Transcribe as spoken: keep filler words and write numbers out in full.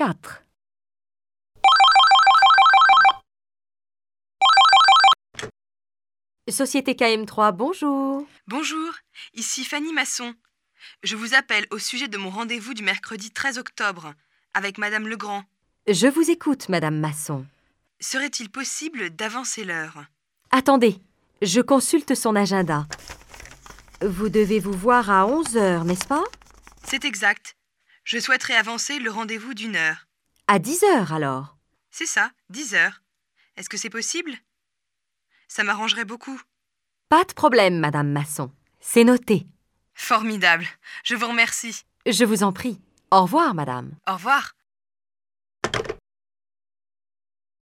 quatre. Société K M trois, bonjour. Bonjour, ici Fanny Masson. Je vous appelle au sujet de mon rendez-vous du mercredi treize octobre avec Madame Legrand. Je vous écoute, Madame Masson. Serait-il possible d'avancer l'heure? Attendez, je consulte son agenda. Vous devez vous voir à onze heures, n'est-ce pas? C'est exact. Je souhaiterais avancer le rendez-vous d'une heure. À dix heures, alors. C'est ça, dix heures. Est-ce que c'est possible? Ça m'arrangerait beaucoup. Pas de problème, Madame Masson. C'est noté. Formidable. Je vous remercie. Je vous en prie. Au revoir, Madame. Au revoir.